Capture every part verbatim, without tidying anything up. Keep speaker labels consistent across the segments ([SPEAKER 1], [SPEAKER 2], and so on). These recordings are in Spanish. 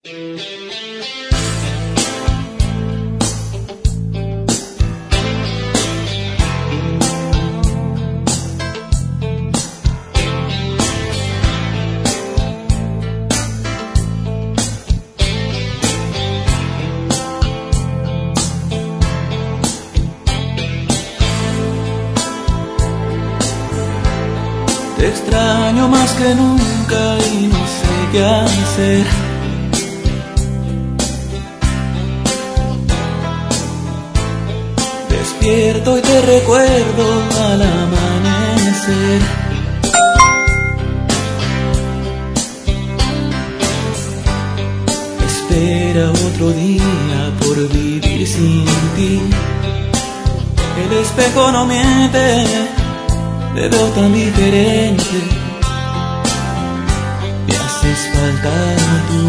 [SPEAKER 1] Te extraño más que nunca y no sé qué hacer. Despierto y te recuerdo al amanecer. Espera otro día por vivir sin ti. El espejo no miente, te veo tan diferente. Me haces falta tú.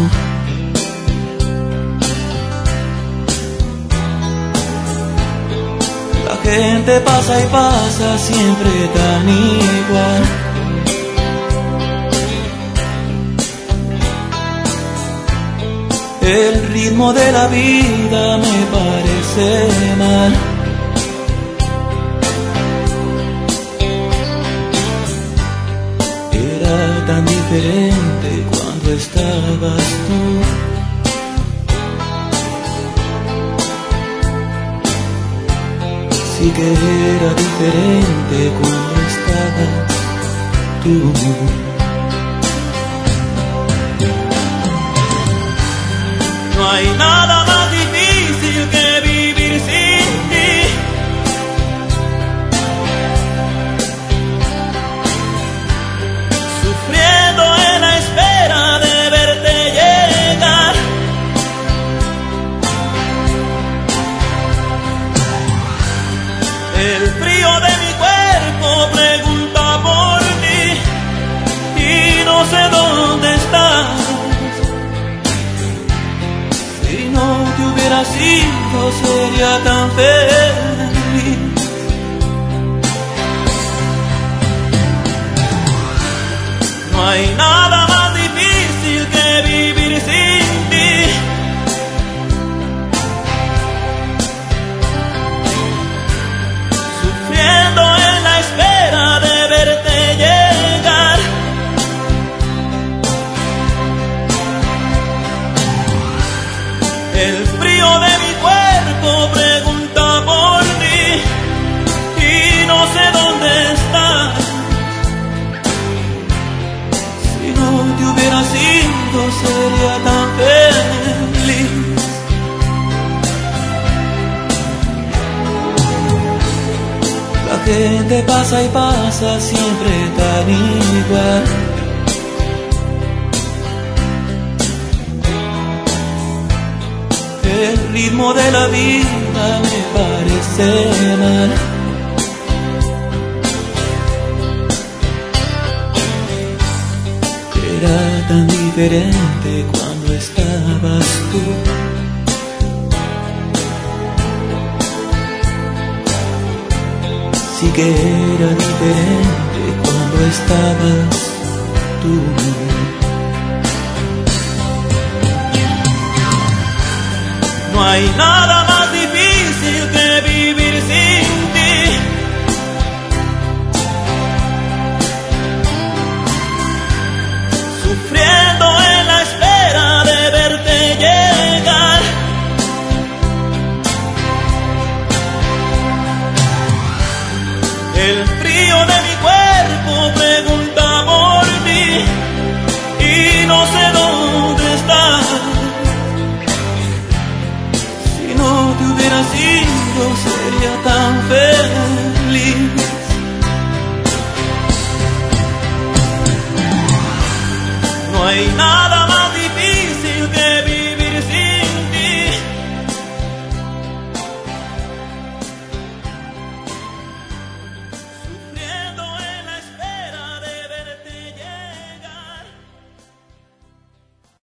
[SPEAKER 1] La gente pasa y pasa siempre tan igual. El ritmo de la vida me parece mal. Era tan diferente cuando estabas tú. Sí que era diferente cuando estabas tú. No hay nada más difícil que vivir sin ti. Sufriendo en la espera de verte llegar. El frío de mi cuerpo pregunta por ti y no sé dónde estás. Si no te hubieras ido sería tan feliz. No hay nada más difícil que vivir sin ti. Sufriendo en la espera de verte llegar. El frío de mi cuerpo pregunta por ti y no sé dónde estás. Si no te hubieras ido sería tan feliz. La gente pasa y pasa siempre tan igual. El ritmo de la vida me parece mal. Era tan diferente cuando estabas tú. Sí que era diferente cuando estabas tú. No hay nada más